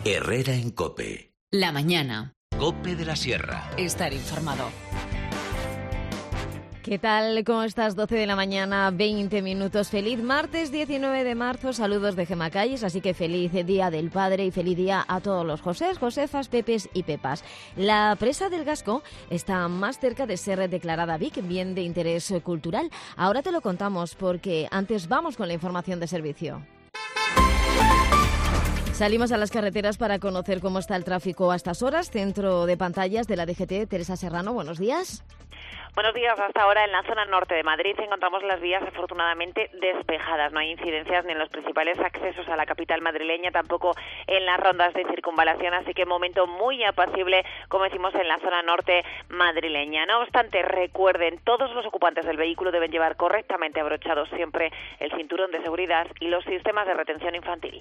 Herrera en COPE. La mañana. COPE de la Sierra. Estar informado. ¿Qué tal? ¿Cómo estás? 12 de la mañana, 20 minutos. Feliz martes 19 de marzo. Saludos de Gemma Calles. Así que feliz Día del Padre y feliz día a todos los Josés, Josefas, Pepes y Pepas. La presa del Gasco está más cerca de ser declarada BIC, bien de interés cultural. Ahora te lo contamos porque antes vamos con la información de servicio. Salimos a las carreteras para conocer cómo está el tráfico a estas horas. Centro de pantallas de la DGT, Teresa Serrano, buenos días. Buenos días. Hasta ahora en la zona norte de Madrid encontramos las vías afortunadamente despejadas. No hay incidencias ni en los principales accesos a la capital madrileña, tampoco en las rondas de circunvalación, así que momento muy apacible, como decimos, en la zona norte madrileña. No obstante, recuerden, todos los ocupantes del vehículo deben llevar correctamente abrochados siempre el cinturón de seguridad y los sistemas de retención infantil.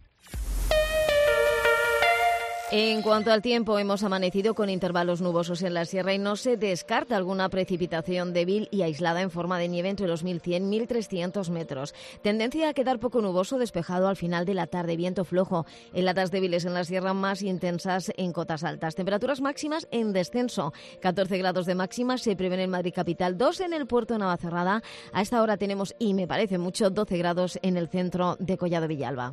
En cuanto al tiempo, hemos amanecido con intervalos nubosos en la sierra y no se descarta alguna precipitación débil y aislada en forma de nieve entre los 1.100 y 1.300 metros. Tendencia a quedar poco nuboso, despejado al final de la tarde, viento flojo. Heladas débiles en la sierra, más intensas en cotas altas. Temperaturas máximas en descenso. 14 grados de máxima se prevén en Madrid capital, 2 en el puerto de Navacerrada. A esta hora tenemos, y me parece mucho, 12 grados en el centro de Collado Villalba.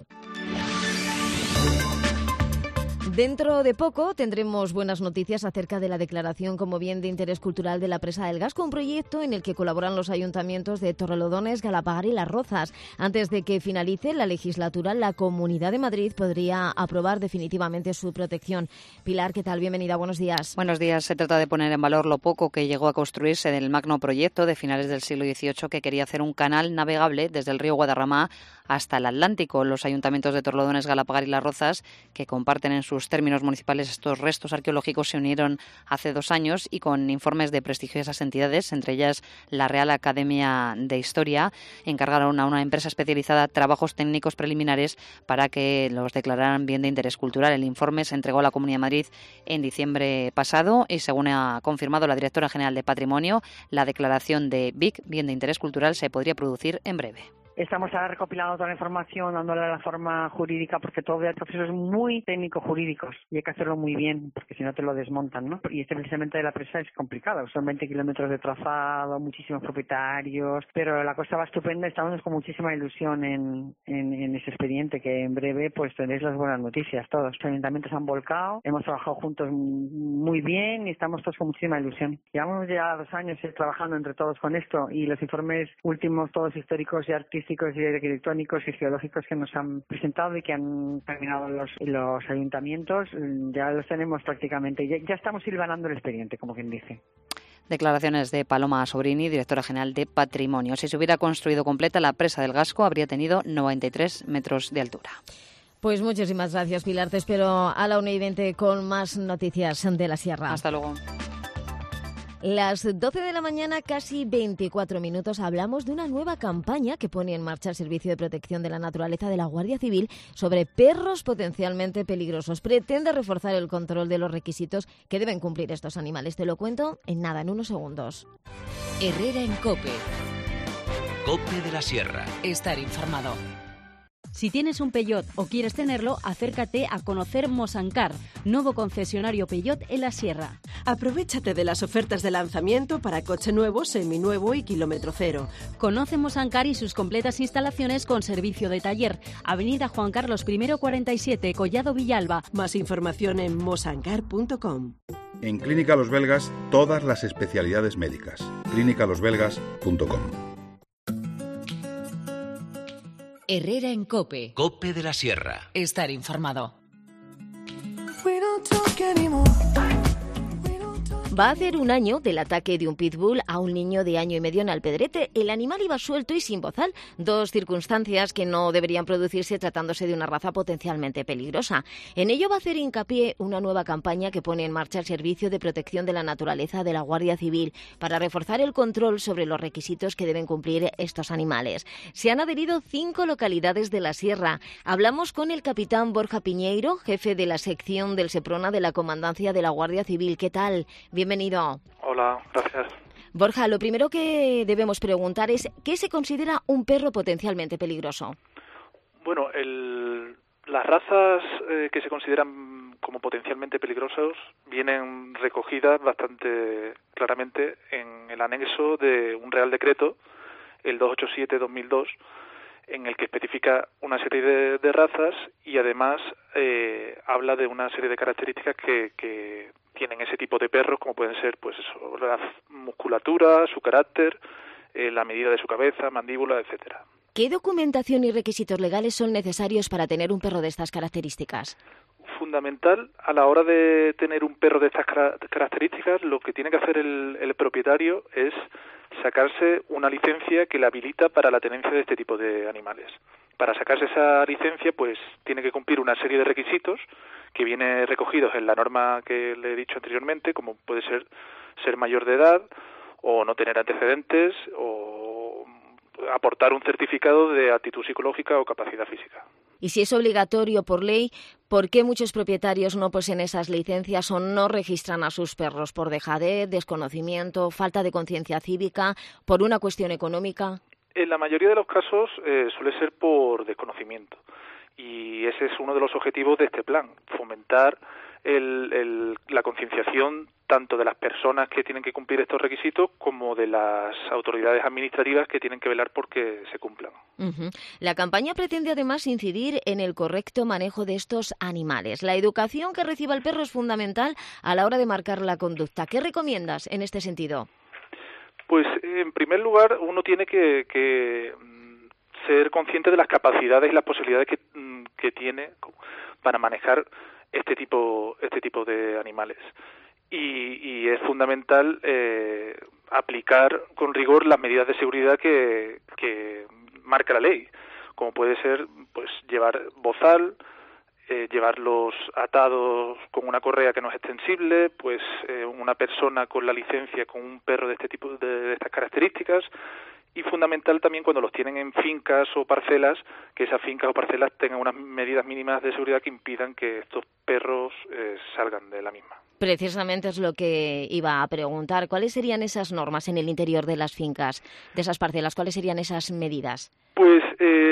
Dentro de poco tendremos buenas noticias acerca de la declaración como bien de interés cultural de la presa del Gasco, un proyecto en el que colaboran los ayuntamientos de Torrelodones, Galapagar y Las Rozas. Antes de que finalice la legislatura, la Comunidad de Madrid podría aprobar definitivamente su protección. Pilar, ¿qué tal? Bienvenida, buenos días. Buenos días. Se trata de poner en valor lo poco que llegó a construirse del magno proyecto de finales del siglo XVIII que quería hacer un canal navegable desde el río Guadarrama hasta el Atlántico. Los ayuntamientos de Torrelodones, Galapagar y Las Rozas, que comparten en sus términos municipales estos restos arqueológicos, se unieron hace 2 años y con informes de prestigiosas entidades, entre ellas la Real Academia de Historia, encargaron a una empresa especializada trabajos técnicos preliminares para que los declararan bien de interés cultural. El informe se entregó a la Comunidad de Madrid en diciembre pasado y, según ha confirmado la directora general de Patrimonio, la declaración de BIC, bien de interés cultural, se podría producir en breve. Estamos ahora recopilando toda la información, dándole la forma jurídica, porque todos los procesos muy técnico-jurídicos y hay que hacerlo muy bien, porque si no te lo desmontan, ¿no? Y precisamente de la presa es complicado, son 20 kilómetros de trazado, muchísimos propietarios, pero la cosa va estupenda, estamos con muchísima ilusión en ese expediente, que en breve pues tendréis las buenas noticias todos. Los ayuntamientos han volcado, hemos trabajado juntos muy bien y estamos todos con muchísima ilusión. Llevamos ya 2 años trabajando entre todos con esto y los informes últimos, todos históricos y artísticos y arquitectónicos y geológicos que nos han presentado y que han terminado los ayuntamientos, ya los tenemos prácticamente, ya estamos hilvanando el expediente, como quien dice. Declaraciones de Paloma Sobrini, directora general de Patrimonio. Si se hubiera construido completa, la presa del Gasco habría tenido 93 metros de altura. Pues muchísimas gracias, Pilar. Te espero a la 1:20 con más noticias de la sierra. Hasta luego. Las 12 de la mañana, casi 24 minutos, hablamos de una nueva campaña que pone en marcha el Servicio de Protección de la Naturaleza de la Guardia Civil sobre perros potencialmente peligrosos. Pretende reforzar el control de los requisitos que deben cumplir estos animales. Te lo cuento en nada, en unos segundos. Herrera en COPE. COPE de la Sierra. Estar informado. Si tienes un Peugeot o quieres tenerlo, acércate a conocer Mosancar, nuevo concesionario Peugeot en la Sierra. Aprovechate de las ofertas de lanzamiento para coche nuevo, seminuevo y kilómetro cero. Conoce Mosancar y sus completas instalaciones con servicio de taller. Avenida Juan Carlos I 47, Collado Villalba. Más información en mosancar.com. En Clínica Los Belgas, todas las especialidades médicas. clínicalosbelgas.com. Herrera en COPE. COPE de la Sierra. Estar informado. Va a hacer 1 año del ataque de un pitbull a un niño de 1 año y medio en Alpedrete. El animal iba suelto y sin bozal, 2 circunstancias que no deberían producirse tratándose de una raza potencialmente peligrosa. En ello va a hacer hincapié una nueva campaña que pone en marcha el Servicio de Protección de la Naturaleza de la Guardia Civil para reforzar el control sobre los requisitos que deben cumplir estos animales. Se han adherido 5 localidades de la Sierra. Hablamos con el capitán Borja Piñeiro, jefe de la sección del Seprona de la Comandancia de la Guardia Civil. ¿Qué tal? Bienvenido. Hola, gracias. Borja, lo primero que debemos preguntar es ¿qué se considera un perro potencialmente peligroso? Bueno, Las razas que se consideran como potencialmente peligrosos vienen recogidas bastante claramente en el anexo de un Real Decreto, el 287/2002, en el que especifica una serie de razas y además habla de una serie de características que tienen ese tipo de perros, como pueden ser pues eso, la musculatura, su carácter, la medida de su cabeza, mandíbula, etcétera. ¿Qué documentación y requisitos legales son necesarios para tener un perro de estas características? Fundamental a la hora de tener un perro de estas características, lo que tiene que hacer el propietario es sacarse una licencia que le habilita para la tenencia de este tipo de animales. Para sacarse esa licencia, pues tiene que cumplir una serie de requisitos que vienen recogidos en la norma que le he dicho anteriormente, como puede ser mayor de edad, o no tener antecedentes, o aportar un certificado de aptitud psicológica o capacidad física. Y si es obligatorio por ley, ¿por qué muchos propietarios no poseen esas licencias o no registran a sus perros? ¿Por dejadez, desconocimiento, falta de conciencia cívica, por una cuestión económica? En la mayoría de los casos suele ser por desconocimiento. Y ese es uno de los objetivos de este plan, fomentar la concienciación tanto de las personas que tienen que cumplir estos requisitos como de las autoridades administrativas que tienen que velar porque se cumplan. Uh-huh. La campaña pretende además incidir en el correcto manejo de estos animales. La educación que reciba el perro es fundamental a la hora de marcar la conducta. ¿Qué recomiendas en este sentido? Pues en primer lugar uno tiene que ser consciente de las capacidades y las posibilidades que tiene para manejar este tipo de animales. Y es fundamental aplicar con rigor las medidas de seguridad que marca la ley, como puede ser pues llevar bozal, llevarlos atados con una correa que no es extensible, pues una persona con la licencia con un perro de este tipo de estas características. Y fundamental también cuando los tienen en fincas o parcelas, que esas fincas o parcelas tengan unas medidas mínimas de seguridad que impidan que estos perros salgan de la misma. Precisamente es lo que iba a preguntar. ¿Cuáles serían esas normas en el interior de las fincas, de esas parcelas? ¿Cuáles serían esas medidas? Pues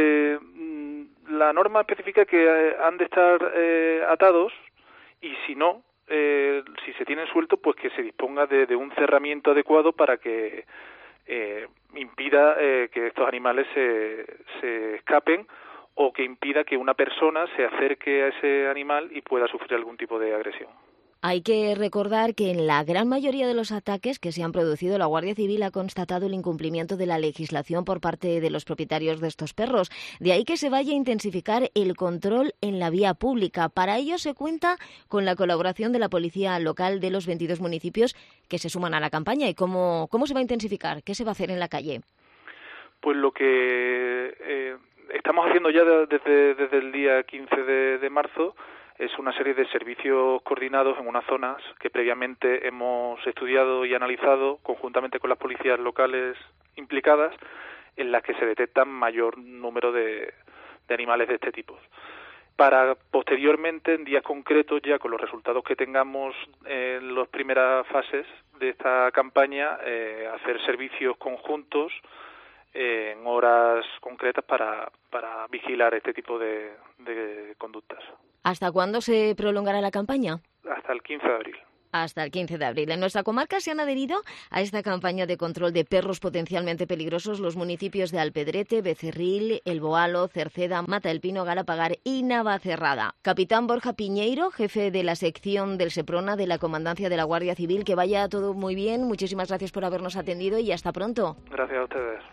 la norma especifica que han de estar atados y si no, si se tienen sueltos, pues que se disponga de un cerramiento adecuado para que impida que estos animales se escapen o que impida que una persona se acerque a ese animal y pueda sufrir algún tipo de agresión. Hay que recordar que en la gran mayoría de los ataques que se han producido, la Guardia Civil ha constatado el incumplimiento de la legislación por parte de los propietarios de estos perros. De ahí que se vaya a intensificar el control en la vía pública. Para ello se cuenta con la colaboración de la policía local de los 22 municipios que se suman a la campaña. ¿Y cómo se va a intensificar? ¿Qué se va a hacer en la calle? Pues lo que estamos haciendo ya desde el día 15 de marzo es una serie de servicios coordinados en unas zonas que previamente hemos estudiado y analizado conjuntamente con las policías locales implicadas, en las que se detectan mayor número de animales de este tipo. Para posteriormente, en días concretos, ya con los resultados que tengamos en las primeras fases de esta campaña, hacer servicios conjuntos en horas concretas para vigilar este tipo de conductas. ¿Hasta cuándo se prolongará la campaña? Hasta el 15 de abril. Hasta el 15 de abril. En nuestra comarca se han adherido a esta campaña de control de perros potencialmente peligrosos los municipios de Alpedrete, Becerril, El Boalo, Cerceda, Mata del Pino, Galapagar y Navacerrada. Capitán Borja Piñeiro, jefe de la sección del Seprona de la Comandancia de la Guardia Civil, que vaya todo muy bien. Muchísimas gracias por habernos atendido y hasta pronto. Gracias a ustedes.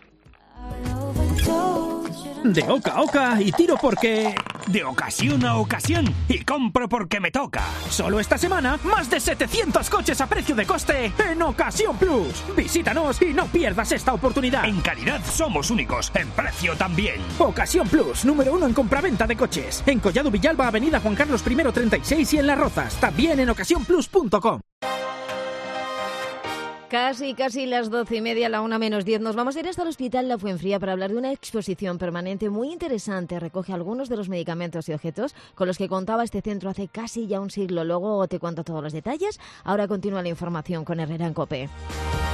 De oca a oca y tiro porque... De ocasión a ocasión y compro porque me toca. Solo esta semana, más de 700 coches a precio de coste en Ocasión Plus. Visítanos y no pierdas esta oportunidad. En calidad somos únicos, en precio también. Ocasión Plus, número 1 en compraventa de coches. En Collado Villalba, Avenida Juan Carlos I 36 y en Las Rozas. También en ocasiónplus.com. Casi las 12:30, la 1:10. Nos vamos a ir hasta el Hospital La Fuenfría para hablar de una exposición permanente muy interesante. Recoge algunos de los medicamentos y objetos con los que contaba este centro hace casi ya un siglo. Luego te cuento todos los detalles. Ahora continúa la información con Herrera en COPE.